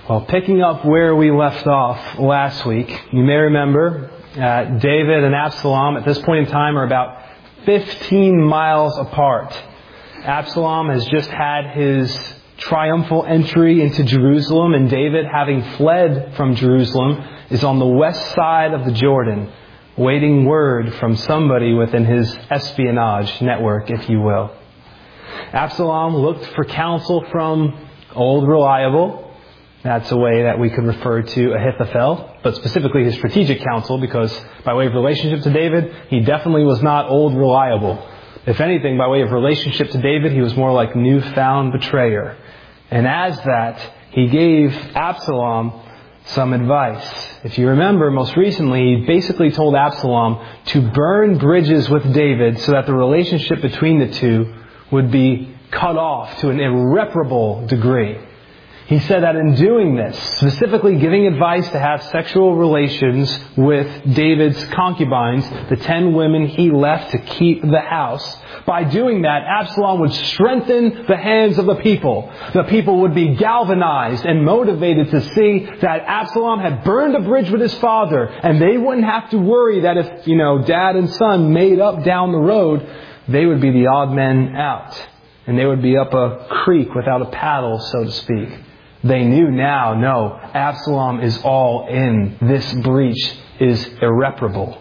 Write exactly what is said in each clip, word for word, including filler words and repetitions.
Well, picking up where we left off last week, you may remember uh, David and Absalom at this point in time are about fifteen miles apart. Absalom has just had his triumphal entry into Jerusalem, and David, having fled from Jerusalem, is on the west side of the Jordan, waiting word from somebody within his espionage network, if you will. Absalom looked for counsel from old reliable. That's a way that we could refer to Ahithophel, but specifically his strategic counsel, because by way of relationship to David, he definitely was not old reliable. If anything, by way of relationship to David, he was more like newfound betrayer. And as that, he gave Absalom some advice. If you remember, most recently, he basically told Absalom to burn bridges with David so that the relationship between the two would be cut off to an irreparable degree. He said that in doing this, specifically giving advice to have sexual relations with David's concubines, the ten women he left to keep the house, by doing that, Absalom would strengthen the hands of the people. The people would be galvanized and motivated to see that Absalom had burned a bridge with his father, and they wouldn't have to worry that if, you know, dad and son made up down the road, they would be the odd men out. And they would be up a creek without a paddle, so to speak. They knew now, no, Absalom is all in. This breach is irreparable.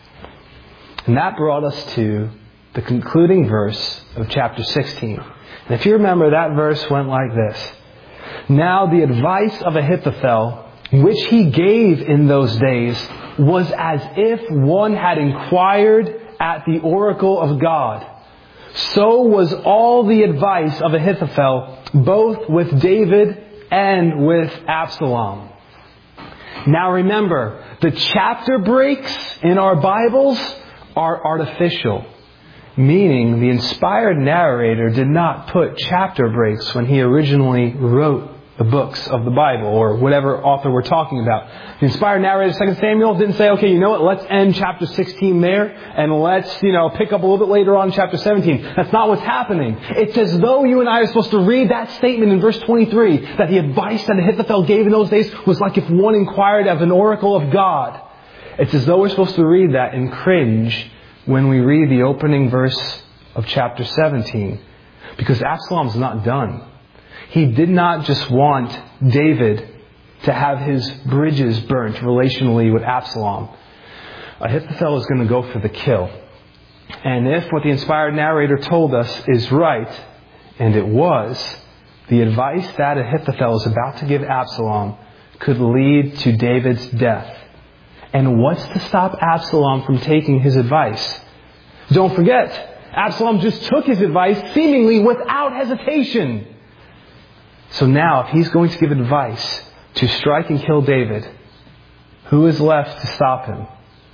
And that brought us to the concluding verse of chapter sixteen. And if you remember, that verse went like this. Now the advice of Ahithophel, which he gave in those days, was as if one had inquired at the oracle of God. So was all the advice of Ahithophel, both with David and with Absalom. Now remember, the chapter breaks in our Bibles are artificial. Meaning the inspired narrator did not put chapter breaks when he originally wrote the books of the Bible, or whatever author we're talking about. The inspired narrator of Second Samuel didn't say, okay, you know what, let's end chapter sixteen there, and let's, you know, pick up a little bit later on in chapter seventeen. That's not what's happening. It's as though you and I are supposed to read that statement in verse twenty-three, that the advice that Ahithophel gave in those days was like if one inquired as an oracle of God. It's as though we're supposed to read that and cringe when we read the opening verse of chapter seventeen. Because Absalom's not done. He did not just want David to have his bridges burnt relationally with Absalom. Ahithophel is going to go for the kill. And if what the inspired narrator told us is right, and it was, the advice that Ahithophel is about to give Absalom could lead to David's death. And what's to stop Absalom from taking his advice? Don't forget, Absalom just took his advice seemingly without hesitation. So now, if he's going to give advice to strike and kill David, who is left to stop him?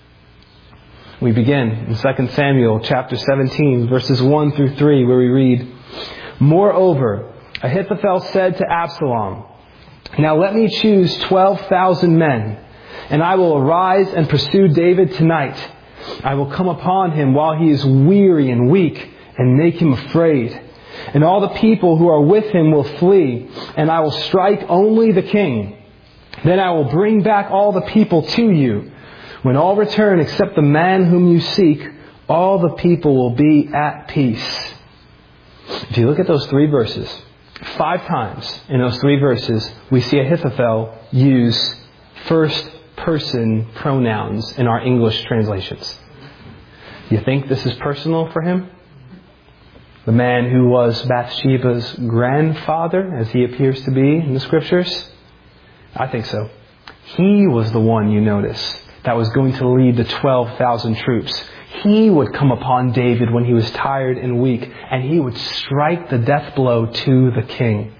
We begin in Second Samuel chapter seventeen, verses one through three, where we read, Moreover, Ahithophel said to Absalom, Now let me choose twelve thousand men, and I will arise and pursue David tonight. I will come upon him while he is weary and weak, and make him afraid. And all the people who are with him will flee, and I will strike only the king. Then I will bring back all the people to you. When all return except the man whom you seek, all the people will be at peace. If you look at those three verses, five times in those three verses, we see Ahithophel use first person pronouns in our English translations. You think this is personal for him? The man who was Bathsheba's grandfather, as he appears to be in the Scriptures? I think so. He was the one, you notice, that was going to lead the twelve thousand troops. He would come upon David when he was tired and weak, and he would strike the death blow to the king.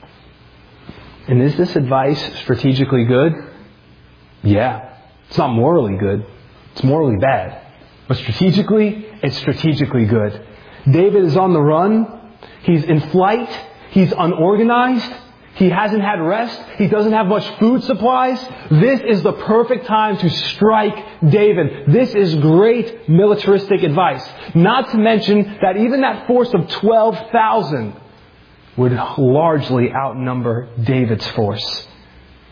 And is this advice strategically good? Yeah. It's not morally good. It's morally bad. But strategically, it's strategically good. David is on the run. He's in flight. He's unorganized. He hasn't had rest. He doesn't have much food supplies. This is the perfect time to strike David. This is great militaristic advice. Not to mention that even that force of twelve thousand would largely outnumber David's force.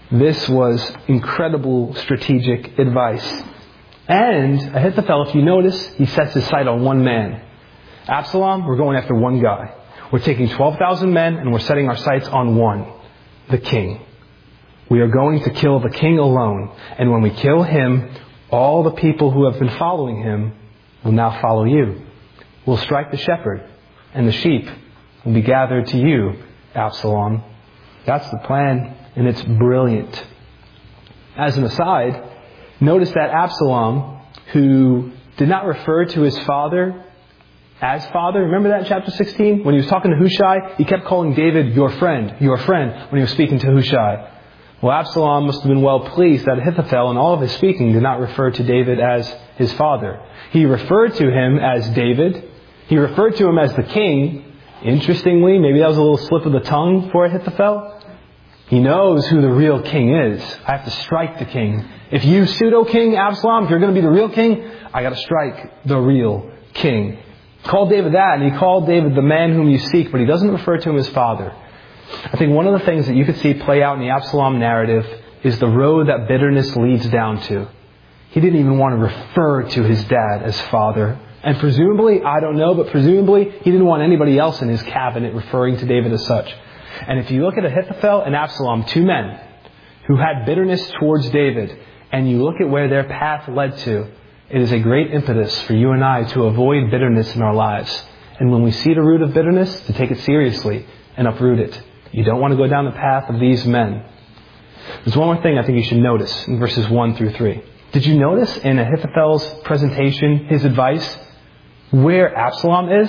This was incredible strategic advice. And Ahithophel, if you notice, he sets his sight on one man. Absalom, we're going after one guy. We're taking twelve thousand men and we're setting our sights on one, the king. We are going to kill the king alone. And when we kill him, all the people who have been following him will now follow you. We'll strike the shepherd, and the sheep will be gathered to you, Absalom. That's the plan, and it's brilliant. As an aside, notice that Absalom, who did not refer to his father as father, remember that in chapter sixteen? When he was talking to Hushai, he kept calling David your friend, your friend, when he was speaking to Hushai. Well, Absalom must have been well pleased that Ahithophel, in all of his speaking, did not refer to David as his father. He referred to him as David. He referred to him as the king. Interestingly, maybe that was a little slip of the tongue for Ahithophel. He knows who the real king is. I have to strike the king. If you pseudo-king, Absalom, if you're going to be the real king, I got to strike the real king. He called David that, and he called David the man whom you seek, but he doesn't refer to him as father. I think one of the things that you could see play out in the Absalom narrative is the road that bitterness leads down to. He didn't even want to refer to his dad as father. And presumably, I don't know, but presumably he didn't want anybody else in his cabinet referring to David as such. And if you look at Ahithophel and Absalom, two men who had bitterness towards David, and you look at where their path led to, it is a great impetus for you and I to avoid bitterness in our lives. And when we see the root of bitterness, to take it seriously and uproot it. You don't want to go down the path of these men. There's one more thing I think you should notice in verses one through three. Did you notice in Ahithophel's presentation, his advice, where Absalom is?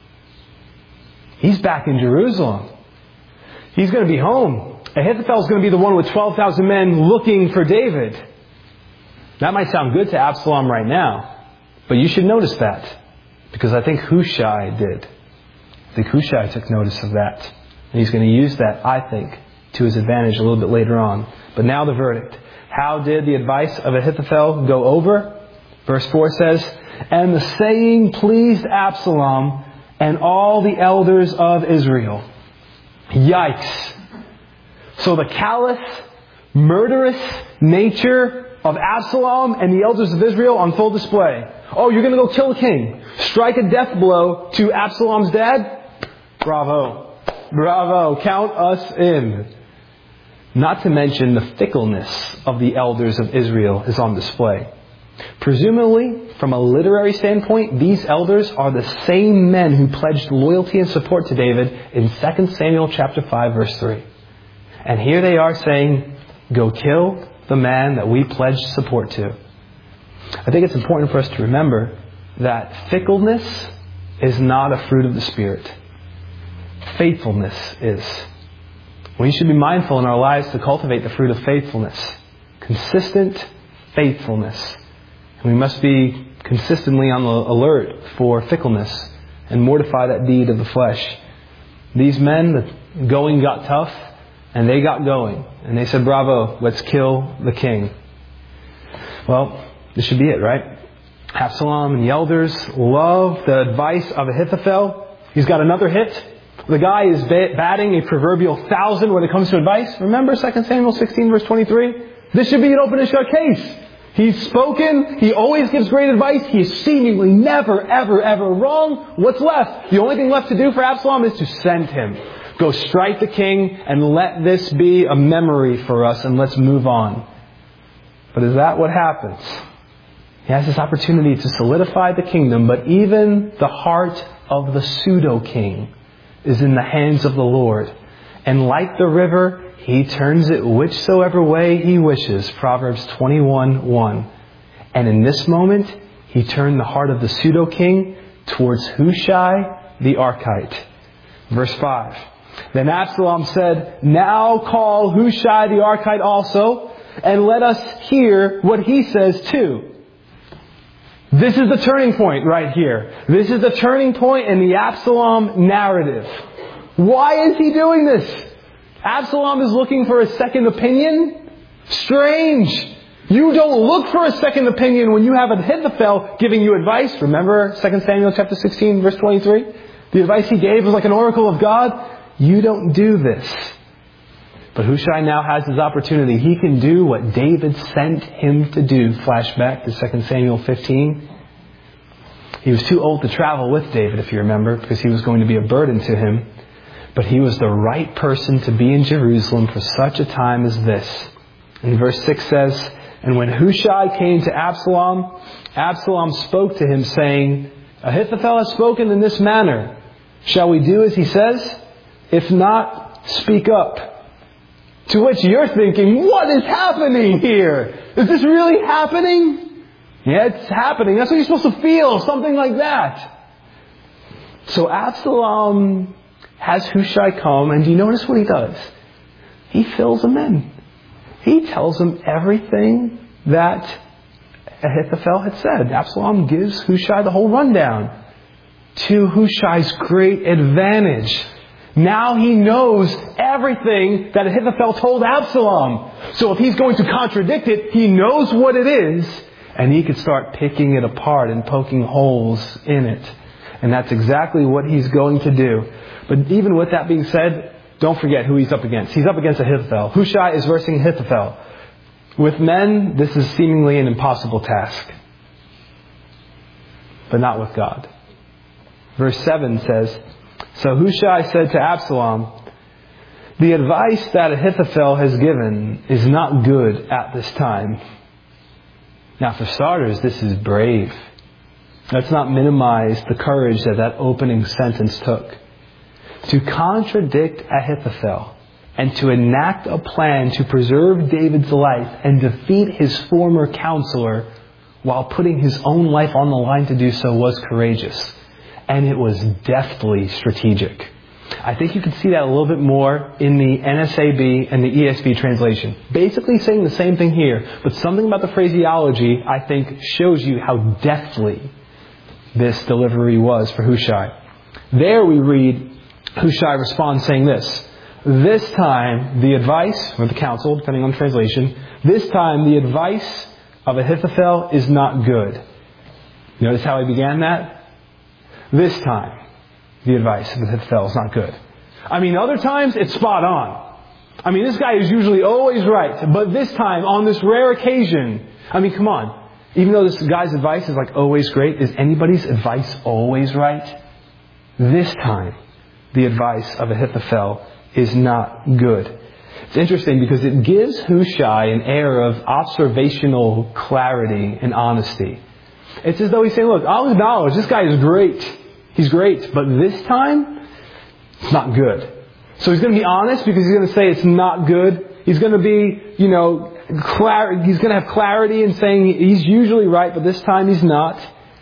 He's back in Jerusalem. He's going to be home. Ahithophel's going to be the one with twelve thousand men looking for David. That might sound good to Absalom right now, but you should notice that, because I think Hushai did. I think Hushai took notice of that. And he's going to use that, I think, to his advantage a little bit later on. But now the verdict. How did the advice of Ahithophel go over? Verse four says, "And the saying pleased Absalom and all the elders of Israel." Yikes. So the callous, murderous nature of Absalom and the elders of Israel on full display. Oh, you're going to go kill a king. Strike a death blow to Absalom's dad? Bravo. Bravo. Count us in. Not to mention the fickleness of the elders of Israel is on display. Presumably, from a literary standpoint, these elders are the same men who pledged loyalty and support to David in Second Samuel chapter five, verse three. And here they are saying, go kill the man that we pledged support to. I think it's important for us to remember that fickleness is not a fruit of the Spirit. Faithfulness is. We should be mindful in our lives to cultivate the fruit of faithfulness. Consistent faithfulness. And we must be consistently on the alert for fickleness and mortify that deed of the flesh. These men, the going got tough, and they got going. And they said, bravo, let's kill the king. Well, this should be it, right? Absalom and the elders love the advice of Ahithophel. He's got another hit. The guy is batting a proverbial thousand when it comes to advice. Remember Second Samuel sixteen, verse twenty-three? This should be an open and shut case. He's spoken. He always gives great advice. He is seemingly never, ever, ever wrong. What's left? The only thing left to do for Absalom is to send him. Go strike the king and let this be a memory for us, and let's move on. But is that what happens? He has this opportunity to solidify the kingdom, but even the heart of the pseudo-king is in the hands of the Lord. And like the river, He turns it whichsoever way He wishes. Proverbs twenty-one one. And in this moment, He turned the heart of the pseudo-king towards Hushai the Archite. Verse five. Then Absalom said, now call Hushai the Archite also, and let us hear what he says too. This is the turning point right here. This is the turning point in the Absalom narrative. Why is he doing this? Absalom is looking for a second opinion? Strange. You don't look for a second opinion when you have Ahithophel giving you advice. Remember Second Samuel chapter sixteen, verse twenty-three? The advice he gave was like an oracle of God. You don't do this. But Hushai now has his opportunity. He can do what David sent him to do. Flashback to Second Samuel fifteen. He was too old to travel with David, if you remember, because he was going to be a burden to him. But he was the right person to be in Jerusalem for such a time as this. And verse six says, "And when Hushai came to Absalom, Absalom spoke to him, saying, Ahithophel has spoken in this manner. Shall we do as he says? If not, speak up." To which you're thinking, what is happening here? Is this really happening? Yeah, it's happening. That's what you're supposed to feel. Something like that. So Absalom has Hushai come, and do you notice what he does? He fills him in. He tells him everything that Ahithophel had said. Absalom gives Hushai the whole rundown. To Hushai's great advantage. Now he knows everything that Ahithophel told Absalom. So if he's going to contradict it, he knows what it is, and he could start picking it apart and poking holes in it. And that's exactly what he's going to do. But even with that being said, don't forget who he's up against. He's up against Ahithophel. Hushai is versing Ahithophel. With men, this is seemingly an impossible task. But not with God. Verse seven says, "So Hushai said to Absalom, the advice that Ahithophel has given is not good at this time." Now for starters, this is brave. Let's not minimize the courage that that opening sentence took. To contradict Ahithophel and to enact a plan to preserve David's life and defeat his former counselor while putting his own life on the line to do so was courageous. And it was deftly strategic. I think you can see that a little bit more in the N S A B and the E S V translation. Basically saying the same thing here, but something about the phraseology, I think, shows you how deftly this delivery was for Hushai. There we read, Hushai responds saying this, "This time the advice," or the counsel, depending on translation, "this time the advice of Ahithophel is not good." Notice how he began that? This time, the advice of Ahithophel is not good. I mean, other times, it's spot on. I mean, this guy is usually always right. But this time, on this rare occasion, I mean, come on. Even though this guy's advice is like always great, is anybody's advice always right? This time, the advice of Ahithophel is not good. It's interesting because it gives Hushai an air of observational clarity and honesty. It's as though he's saying, look, I'll acknowledge this guy is great. He's great. But this time, it's not good. So he's going to be honest because he's going to say it's not good. He's going to be, you know, clar- he's going to have clarity in saying he's usually right, but this time he's not.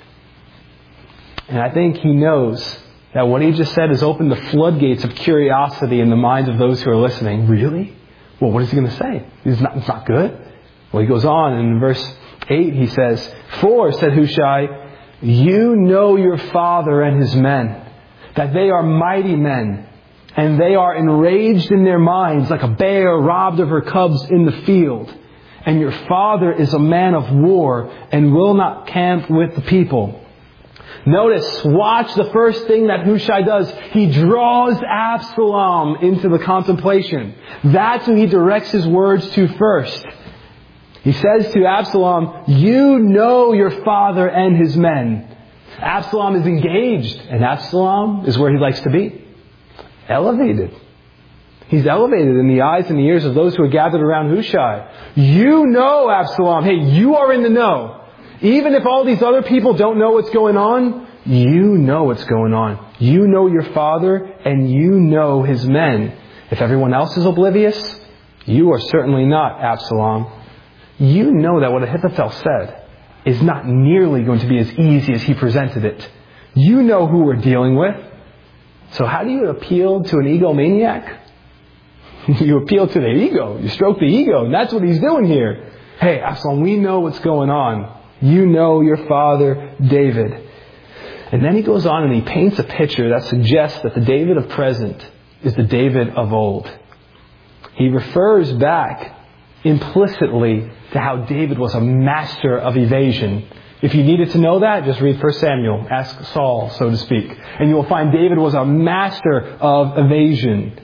And I think he knows that what he just said has opened the floodgates of curiosity in the minds of those who are listening. Really? Well, what is he going to say? It's not, it's not good? Well, he goes on and in verse eight he says, "For," said Hushai, "you know your father and his men, that they are mighty men, and they are enraged in their minds like a bear robbed of her cubs in the field. And your father is a man of war and will not camp with the people." Notice, watch the first thing that Hushai does. He draws Absalom into the contemplation. That's who he directs his words to first. He says to Absalom, "You know your father and his men." Absalom is engaged, and Absalom is where he likes to be. Elevated. He's elevated in the eyes and the ears of those who are gathered around Hushai. You know, Absalom. Hey, you are in the know. Even if all these other people don't know what's going on, you know what's going on. You know your father, and you know his men. If everyone else is oblivious, you are certainly not, Absalom. You know that what Ahithophel said is not nearly going to be as easy as he presented it. You know who we're dealing with. So how do you appeal to an egomaniac? You appeal to the ego. You stroke the ego. And that's what he's doing here. Hey, Absalom, we know what's going on. You know your father, David. And then he goes on and he paints a picture that suggests that the David of present is the David of old. He refers back implicitly to how David was a master of evasion. If you needed to know that, just read First Samuel. Ask Saul, so to speak. And you will find David was a master of evasion.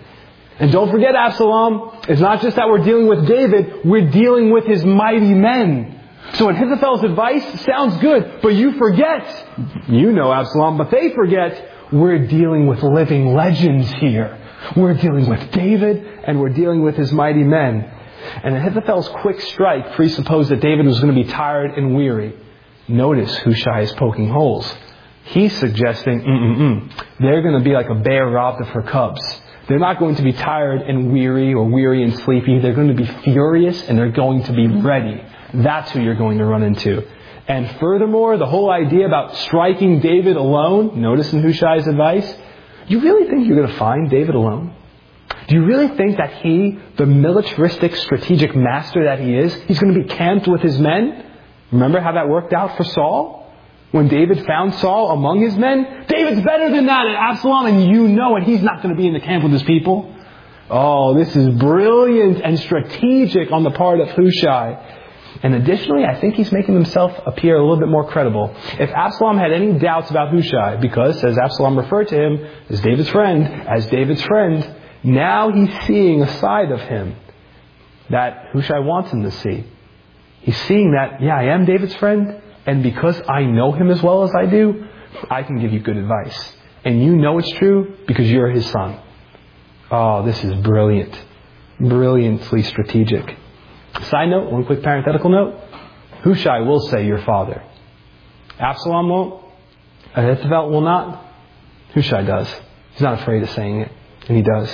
And don't forget, Absalom, it's not just that we're dealing with David, we're dealing with his mighty men. So Ahithophel's advice sounds good, but you forget, you know Absalom, but they forget, we're dealing with living legends here. We're dealing with David, and we're dealing with his mighty men. And Ahithophel's quick strike presupposed that David was going to be tired and weary. Notice Hushai is poking holes. He's suggesting, mm-mm-mm, they're going to be like a bear robbed of her cubs. They're not going to be tired and weary or weary and sleepy. They're going to be furious and they're going to be ready. That's who you're going to run into. And furthermore, the whole idea about striking David alone, notice in Hushai's advice, you really think you're going to find David alone? Do you really think that he, the militaristic strategic master that he is, he's going to be camped with his men? Remember how that worked out for Saul? When David found Saul among his men, David's better than that at Absalom, and you know it. He's not going to be in the camp with his people. Oh, this is brilliant and strategic on the part of Hushai. And additionally, I think he's making himself appear a little bit more credible. If Absalom had any doubts about Hushai, because as Absalom referred to him as David's friend, as David's friend, now he's seeing a side of him that Hushai wants him to see. He's seeing that, yeah, I am David's friend, and because I know him as well as I do, I can give you good advice. And you know it's true because you're his son. Oh, this is brilliant. Brilliantly strategic. Side note, one quick parenthetical note. Hushai will say your father. Absalom won't. Ahithophel will not. Hushai does. He's not afraid of saying it. And he does.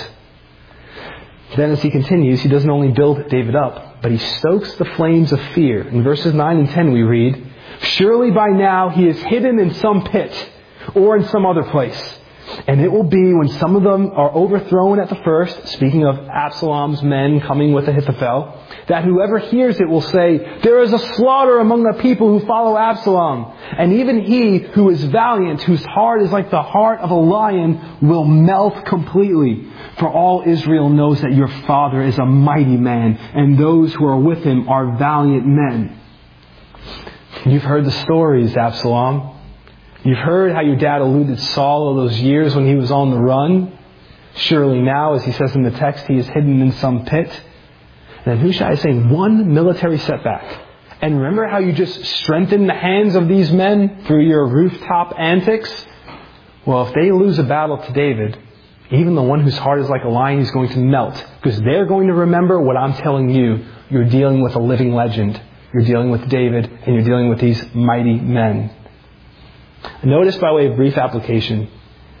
Then as he continues, he doesn't only build David up, but he stokes the flames of fear. In verses nine and ten we read, surely by now he is hidden in some pit or in some other place. And it will be when some of them are overthrown at the first, speaking of Absalom's men coming with Ahithophel, that whoever hears it will say, there is a slaughter among the people who follow Absalom. And even he who is valiant, whose heart is like the heart of a lion, will melt completely. For all Israel knows that your father is a mighty man, and those who are with him are valiant men. You've heard the stories, Absalom. You've heard how your dad eluded Saul all those years when he was on the run. Surely now, as he says in the text, he is hidden in some pit. And then Hushai is saying one military setback. And remember how you just strengthened the hands of these men through your rooftop antics? Well, if they lose a battle to David, even the one whose heart is like a lion is going to melt. Because they're going to remember what I'm telling you. You're dealing with a living legend. You're dealing with David, and you're dealing with these mighty men. Notice by way of brief application,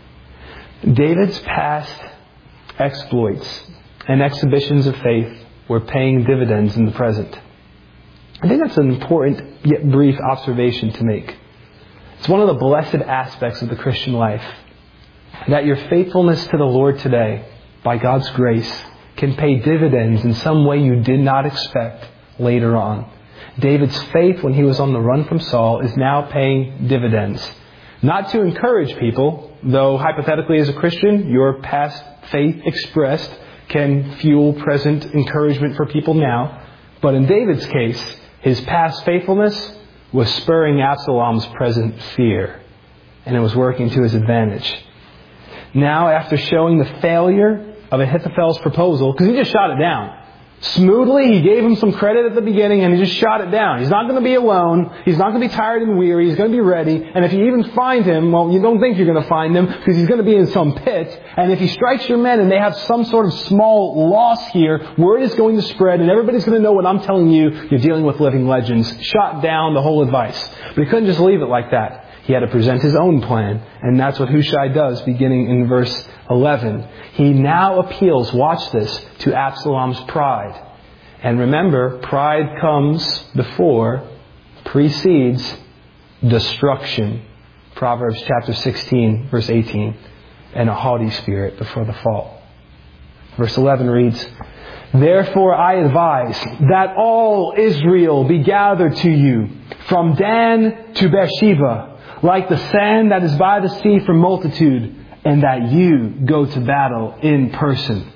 David's past exploits and exhibitions of faith were paying dividends in the present. I think that's an important yet brief observation to make. It's one of the blessed aspects of the Christian life, that your faithfulness to the Lord today, by God's grace, can pay dividends in some way you did not expect later on. David's faith when he was on the run from Saul is now paying dividends. Not to encourage people, though hypothetically as a Christian, your past faith expressed can fuel present encouragement for people now. But in David's case, his past faithfulness was spurring Absalom's present fear. And it was working to his advantage. Now, after showing the failure of Ahithophel's proposal, because he just shot it down. Smoothly, he gave him some credit at the beginning and he just shot it down. He's not going to be alone. He's not going to be tired and weary. He's going to be ready. And if you even find him, well, you don't think you're going to find him because he's going to be in some pit. And if he strikes your men and they have some sort of small loss here, word is going to spread and everybody's going to know what I'm telling you. You're dealing with living legends. Shot down the whole advice. But he couldn't just leave it like that. He had to present his own plan. And that's what Hushai does beginning in verse eleven. He now appeals, watch this, to Absalom's pride. And remember, pride comes before, precedes destruction. Proverbs chapter sixteen, verse eighteen. And a haughty spirit before the fall. Verse eleven reads, therefore I advise that all Israel be gathered to you, from Dan to Beersheba, like the sand that is by the sea for multitude, and that you go to battle in person.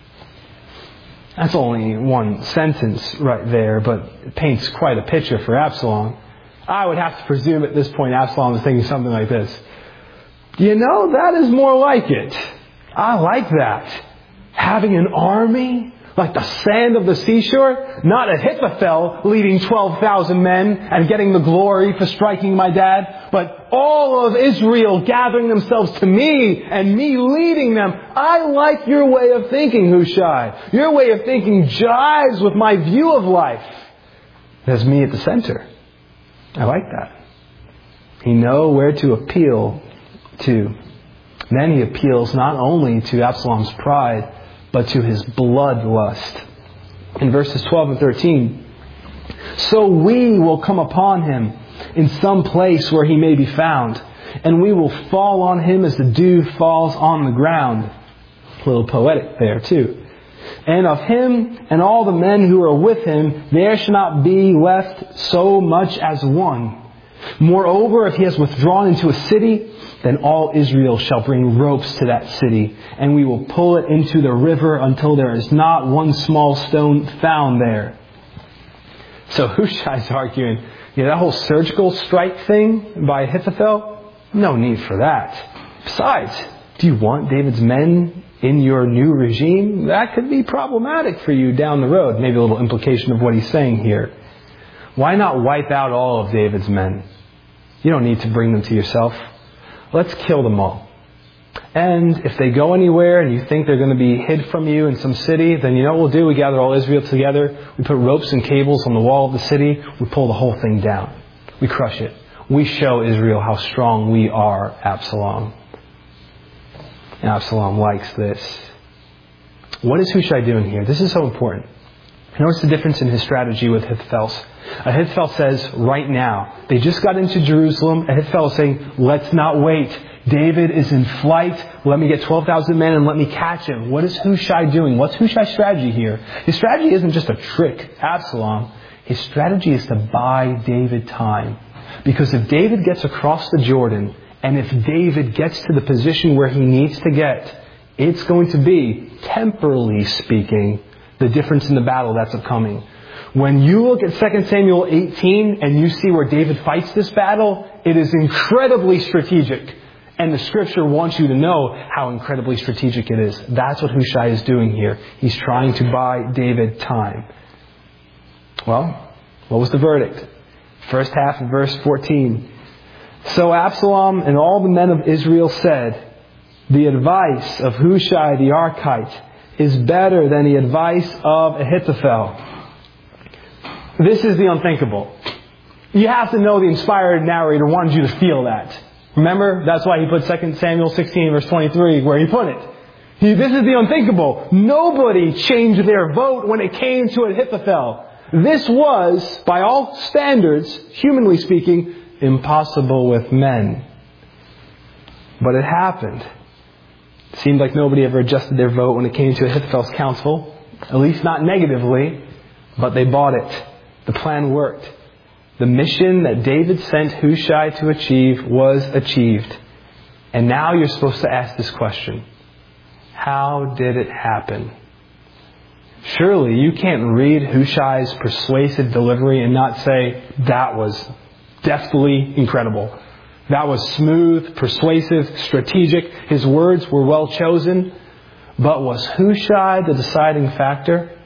That's only one sentence right there, but it paints quite a picture for Absalom. I would have to presume at this point Absalom is thinking something like this. You know, that is more like it. I like that. having an army like the sand of the seashore? Not Ahithophel leading twelve thousand men and getting the glory for striking my dad, but all of Israel gathering themselves to me and me leading them. I like your way of thinking, Hushai. Your way of thinking jives with my view of life. There's me at the center. I like that. You know where to appeal to. Then he appeals not only to Absalom's pride, but to his bloodlust. In verses twelve and thirteen, so we will come upon him in some place where he may be found, and we will fall on him as the dew falls on the ground. A little poetic there too. And of him and all the men who are with him, there shall not be left so much as one. Moreover, if he has withdrawn into a city, then all Israel shall bring ropes to that city, and we will pull it into the river until there is not one small stone found there. So Hushai's arguing, yeah, that whole surgical strike thing by Ahithophel, no need for that. Besides, do you want David's men in your new regime? That could be problematic for you down the road. Maybe a little implication of what he's saying here. Why not wipe out all of David's men? You don't need to bring them to yourself. Let's kill them all. And if they go anywhere and you think they're going to be hid from you in some city, then you know what we'll do? We gather all Israel together. We put ropes and cables on the wall of the city. We pull the whole thing down. We crush it. We show Israel how strong we are, Absalom. And Absalom likes this. What is Hushai doing here? This is so important. Notice the difference in his strategy with Ahithophel's. Ahithophel says, right now. They just got into Jerusalem. Ahithophel is saying, let's not wait. David is in flight. Let me get twelve thousand men and let me catch him. What is Hushai doing? What's Hushai's strategy here? His strategy isn't just a trick, Absalom. His strategy is to buy David time. Because if David gets across the Jordan, and if David gets to the position where he needs to get, it's going to be, temporally speaking, the difference in the battle that's upcoming. When you look at Second Samuel eighteen and you see where David fights this battle, it is incredibly strategic. And the Scripture wants you to know how incredibly strategic it is. That's what Hushai is doing here. He's trying to buy David time. Well, what was the verdict? First half of verse fourteen. So Absalom and all the men of Israel said, the advice of Hushai the Archite is better than the advice of Ahithophel. This is the unthinkable. You have to know the inspired narrator wanted you to feel that. Remember, that's why he put Second Samuel sixteen verse twenty-three where he put it. He, this is the unthinkable. Nobody changed their vote when it came to Ahithophel. This was, by all standards, humanly speaking, impossible with men. But it happened. It seemed like nobody ever adjusted their vote when it came to Ahithophel's counsel. At least not negatively, but they bought it. The plan worked. The mission that David sent Hushai to achieve was achieved. And now you're supposed to ask this question. How did it happen? Surely you can't read Hushai's persuasive delivery and not say, that was deftly incredible. That was smooth, persuasive, strategic. His words were well chosen. But was Hushai the deciding factor?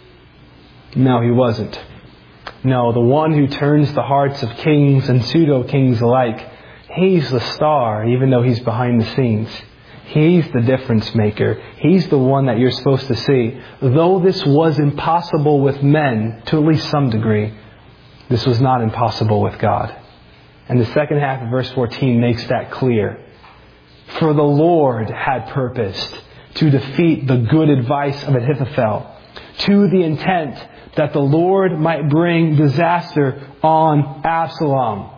No, he wasn't. No, the one who turns the hearts of kings and pseudo-kings alike, he's the star, even though he's behind the scenes. He's the difference maker. He's the one that you're supposed to see. Though this was impossible with men, to at least some degree, this was not impossible with God. And the second half of verse fourteen makes that clear. For the Lord had purposed to defeat the good advice of Ahithophel, to the intent that the Lord might bring disaster on Absalom.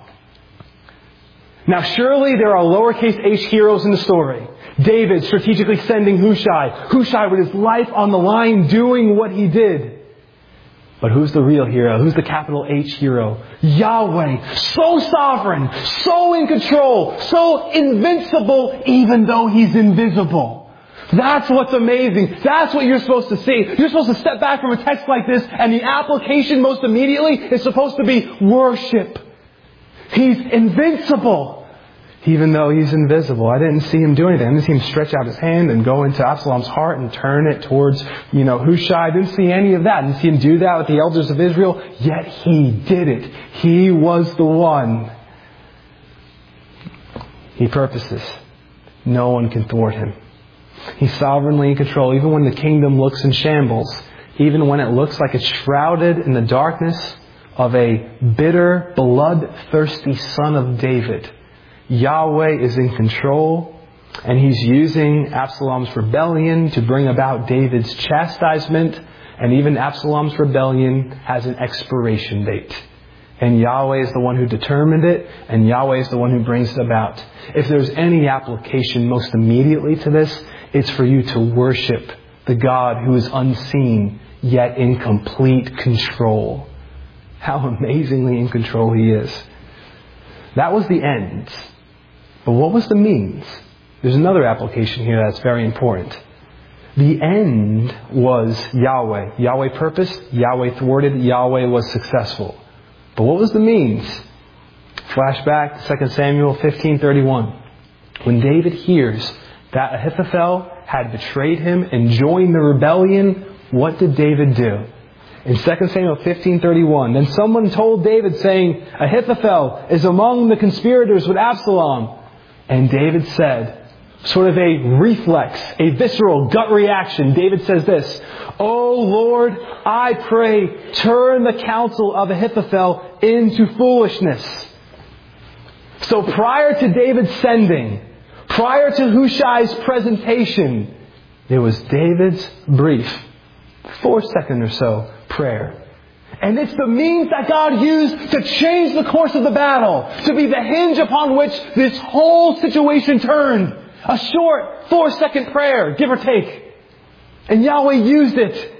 Now surely there are lowercase h heroes in the story. David strategically sending Hushai. Hushai with his life on the line doing what he did. But who's the real hero? Who's the capital H hero? Yahweh. So sovereign. So in control. So invincible even though He's invisible. That's what's amazing. That's what you're supposed to see. You're supposed to step back from a text like this and the application most immediately is supposed to be worship. He's invincible. even though he's invisible. I didn't see him do anything. I didn't see him stretch out his hand and go into Absalom's heart and turn it towards, you know, Hushai. I didn't see any of that. I didn't see him do that with the elders of Israel. Yet he did it. He was the one. He purposes. No one can thwart him. He's sovereignly in control, even when the kingdom looks in shambles, even when it looks like it's shrouded in the darkness of a bitter, bloodthirsty son of David. Yahweh is in control, and He's using Absalom's rebellion to bring about David's chastisement, and even Absalom's rebellion has an expiration date. And Yahweh is the one who determined it, and Yahweh is the one who brings it about. If there's any application most immediately to this, it's for you to worship the God who is unseen, yet in complete control. How amazingly in control He is. That was the end. But what was the means? There's another application here that's very important. The end was Yahweh. Yahweh purposed, Yahweh thwarted, Yahweh was successful. But what was the means? Flashback to Second Samuel fifteen thirty-one. When David hears that Ahithophel had betrayed him and joined the rebellion, what did David do? In Second Samuel fifteen thirty-one, then someone told David saying, Ahithophel is among the conspirators with Absalom. And David said, sort of a reflex, a visceral gut reaction, David says this, O Lord, I pray, turn the counsel of Ahithophel into foolishness. So prior to David's sending, prior to Hushai's presentation, there was David's brief, four second or so, prayer. And it's the means that God used to change the course of the battle, to be the hinge upon which this whole situation turned. A short four second prayer, give or take. And Yahweh used it.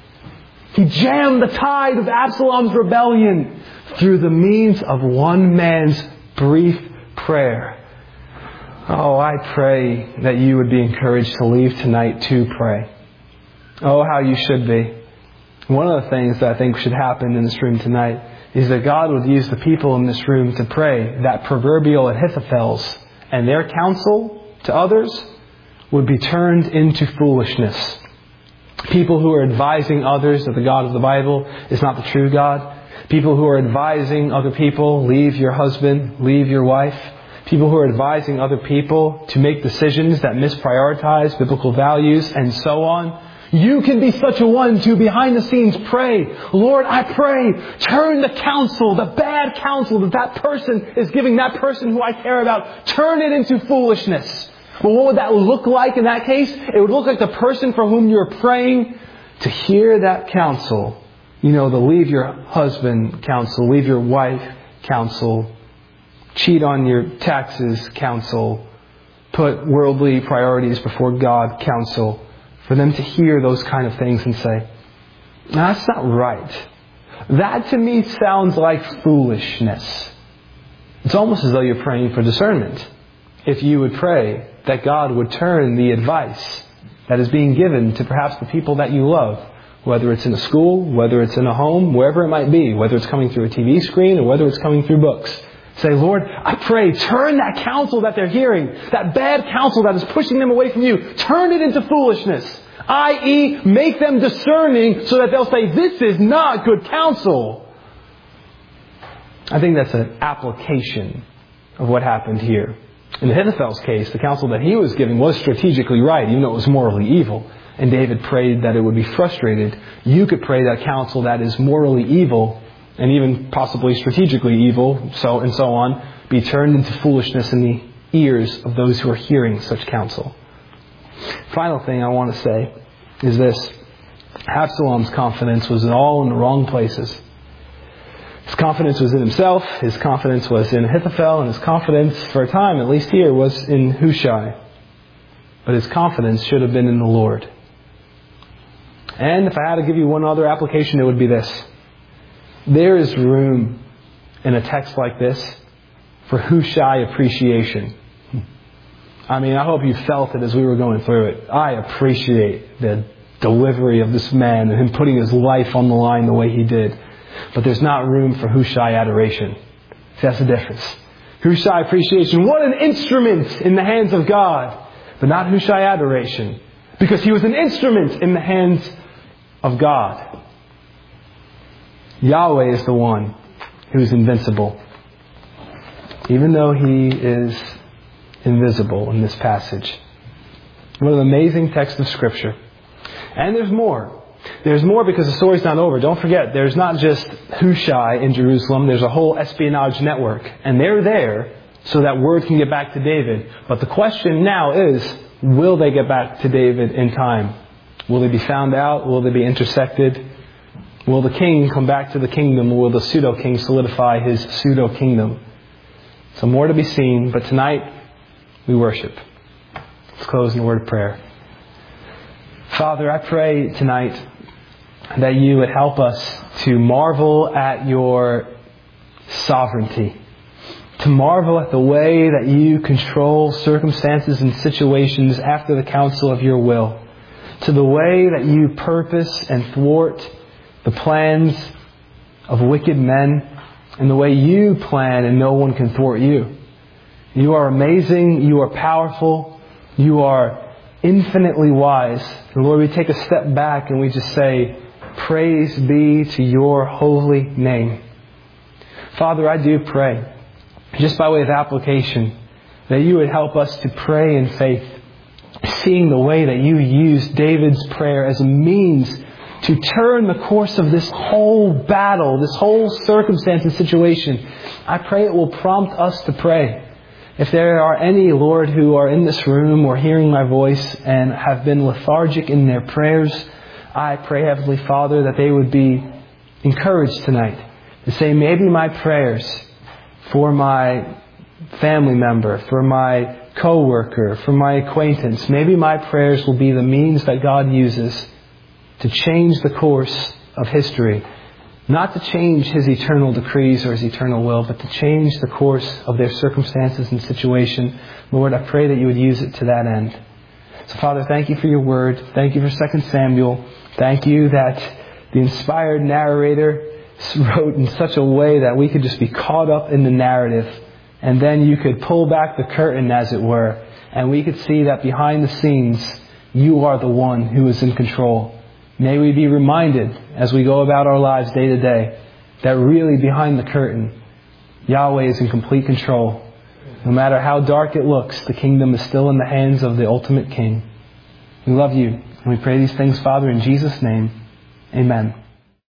He jammed the tide of Absalom's rebellion through the means of one man's brief prayer. Oh, I pray that you would be encouraged to leave tonight to pray. Oh, how you should be. One of the things that I think should happen in this room tonight is that God would use the people in this room to pray that proverbial Ahithophels and their counsel to others would be turned into foolishness. People who are advising others that the God of the Bible is not the true God. People who are advising other people, leave your husband, leave your wife. People who are advising other people to make decisions that misprioritize biblical values and so on. You can be such a one to, behind the scenes, pray, Lord, I pray, turn the counsel, the bad counsel that that person is giving that person who I care about, turn it into foolishness. Well, what would that look like in that case? It would look like the person for whom you're praying to hear that counsel. You know, the leave your husband counsel, leave your wife counsel, cheat on your taxes counsel, put worldly priorities before God counsel. For them to hear those kind of things and say, that's not right. That to me sounds like foolishness. It's almost as though you're praying for discernment. If you would pray that God would turn the advice that is being given to perhaps the people that you love, whether it's in a school, whether it's in a home, wherever it might be, whether it's coming through a T V screen or whether it's coming through books. Say, Lord, I pray, turn that counsel that they're hearing, that bad counsel that is pushing them away from you, turn it into foolishness. that is, make them discerning so that they'll say, this is not good counsel. I think that's an application of what happened here. In Ahithophel's case, the counsel that he was giving was strategically right, even though it was morally evil. And David prayed that it would be frustrated. You could pray that counsel that is morally evil and even possibly strategically evil, so and so on, be turned into foolishness in the ears of those who are hearing such counsel. Final thing I want to say is this. Absalom's confidence was all in the wrong places. His confidence was in himself, his confidence was in Ahithophel, and his confidence, for a time at least here, was in Hushai. But his confidence should have been in the Lord. And if I had to give you one other application, it would be this. There is room in a text like this for Hushai appreciation. I mean, I hope you felt it as we were going through it. I appreciate the delivery of this man and him putting his life on the line the way he did. But there's not room for Hushai adoration. See, that's the difference. Hushai appreciation. What an instrument in the hands of God. But not Hushai adoration. Because he was an instrument in the hands of God. Yahweh is the one who is invincible. Even though He is invisible in this passage. What an amazing text of Scripture. And there's more. There's more because the story's not over. Don't forget, there's not just Hushai in Jerusalem. There's a whole espionage network. And they're there so that word can get back to David. But the question now is, will they get back to David in time? Will they be found out? Will they be intersected? Will the king come back to the kingdom? Or will the pseudo-king solidify his pseudo-kingdom? So more to be seen. But tonight, we worship. Let's close in a word of prayer. Father, I pray tonight that You would help us to marvel at Your sovereignty. To marvel at the way that You control circumstances and situations after the counsel of Your will. To the way that You purpose and thwart the plans of wicked men. And the way You plan and no one can thwart You. You are amazing. You are powerful. You are infinitely wise. And Lord, we take a step back and we just say, praise be to Your holy name. Father, I do pray, just by way of application, that You would help us to pray in faith, seeing the way that You used David's prayer as a means to turn the course of this whole battle, this whole circumstance and situation. I pray it will prompt us to pray. If there are any, Lord, who are in this room or hearing my voice and have been lethargic in their prayers, I pray, Heavenly Father, that they would be encouraged tonight to say, maybe my prayers for my family member, for my co-worker, for my acquaintance, maybe my prayers will be the means that God uses to change the course of history. Not to change His eternal decrees or His eternal will, but to change the course of their circumstances and situation. Lord, I pray that You would use it to that end. So Father, thank You for Your word. Thank You for Second Samuel. Thank You that the inspired narrator wrote in such a way that we could just be caught up in the narrative. And then You could pull back the curtain, as it were. And we could see that behind the scenes, You are the one who is in control. May we be reminded as we go about our lives day to day that really behind the curtain, Yahweh is in complete control. No matter how dark it looks, the kingdom is still in the hands of the ultimate King. We love You, and we pray these things, Father, in Jesus' name. Amen.